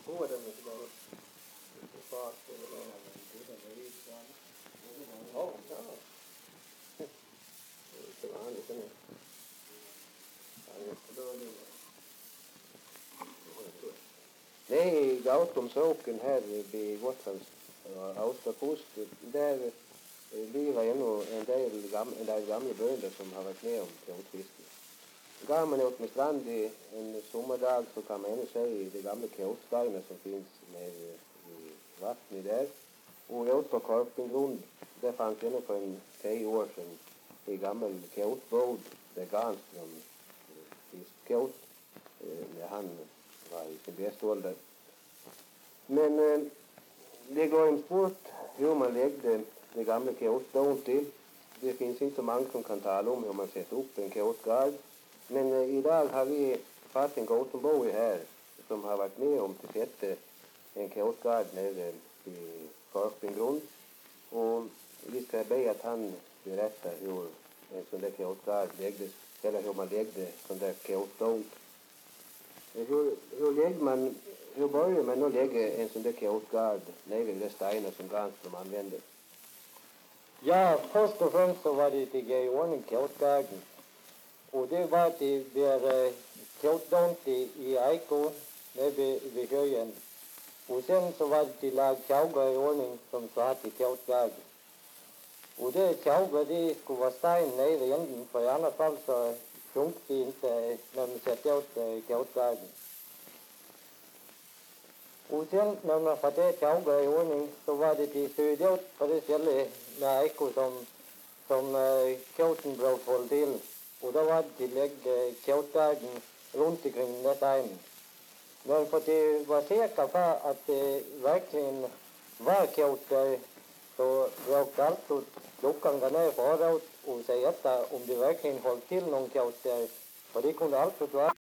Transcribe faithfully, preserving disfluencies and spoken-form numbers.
Båda med sådär fart eller vad. Ja, ja. Det var han inte. Nej, Gautomsåken här vid Gotlands Austrapust, där lever ännu en del, gam, en del gamla bönder som har varit med om kåtfiske. Går man ut med strand i en sommardag så kan man ännu se de gamla kåtsteiner som finns med i vattnet där. Och ut på Korpingrund, där fanns ännu för en tio år sedan en gammal kåtbåd där Garnström fiskekåt när han var i sin bästa ålder. Men eh, det går en sport hur man lägger det gamla kåtbån till. Det finns inte så många som kan tala om hur man sätter upp en kåtgard. Men eh, idag har vi fått en Gautombo här som har varit med om att sätta en kåtgard nere i Korpingrund. Och vi ska be att han berättar hur en sån där kåtgard läggdes, eller hur man lägger sån där kåtbån. Hur, hur lägger man, hur börjar man att lägga en sån där kåtgard nere vid de stenar som Granström använder? Ja, först och främst så var det att ge i ordning kåtgarden. Och det var att det var kåtdont i, i Aiko nere vid, vid höjen. Och sen så var det till lag tjaugar i ordning som satt i kåtgarden. Och det tjaugar det skulle vara stein nere i änden, för i alla fall så sjönk det inte när man sätter ut kåtgarden. Och sen när man fått det tjaugar i ordning så var det till stöd ut på det stället med Aiko som, som uh, kåten blev håll till. Och då var det till lägga kåtgarden runt omkring den steinen. Men för att det var säkert för att det verkligen var kåt där så råkade alltid klockan gå ner förut och säga om det verkligen höll till någon kåt där. För det kunde alltid vara